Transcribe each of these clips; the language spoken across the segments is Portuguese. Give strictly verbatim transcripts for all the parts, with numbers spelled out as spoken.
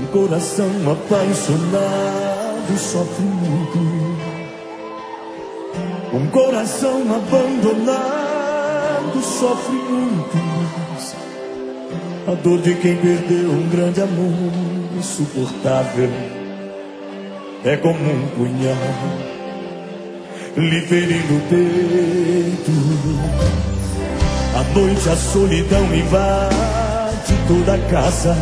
coração apaixonado sofre muito. Um coração abandonado sofre muito. A dor de quem perdeu um grande amor insuportável é como um punhal lhe ferindo o peito. À noite a solidão invade toda a casa.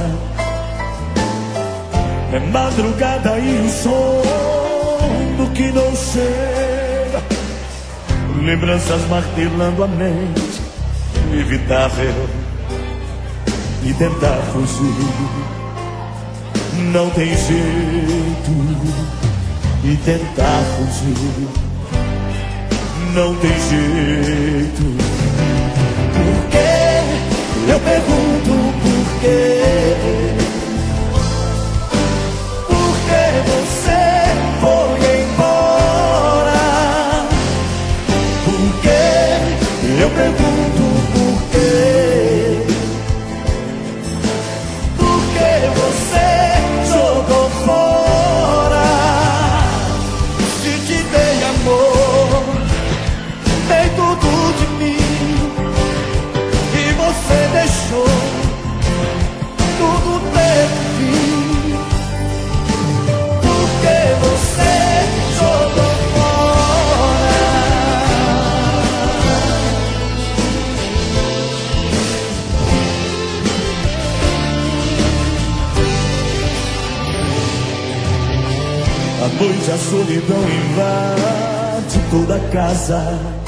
É madrugada e o sono que não chega. Lembranças martelando a mente, inevitável. E tentar fugir não tem jeito. E tentar fugir não tem jeito. Por quê? Eu pergunto por quê? Por que você foi embora? Por quê? Eu pergunto por quê? Por que você jogou fora? Se te dei amor, dei tudo de mim, e você deixou tudo ter fim. Por que você jogou fora? À noite a solidão invade toda a casa.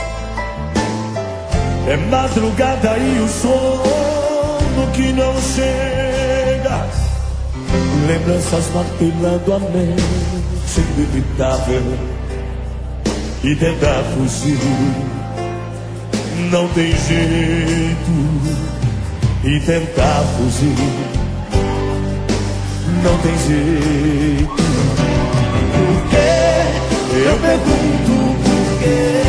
É madrugada e o sono que não chega. Lembranças martelando a mente, inevitável. E tentar fugir não tem jeito. E tentar fugir não tem jeito. Por quê? Eu pergunto por quê?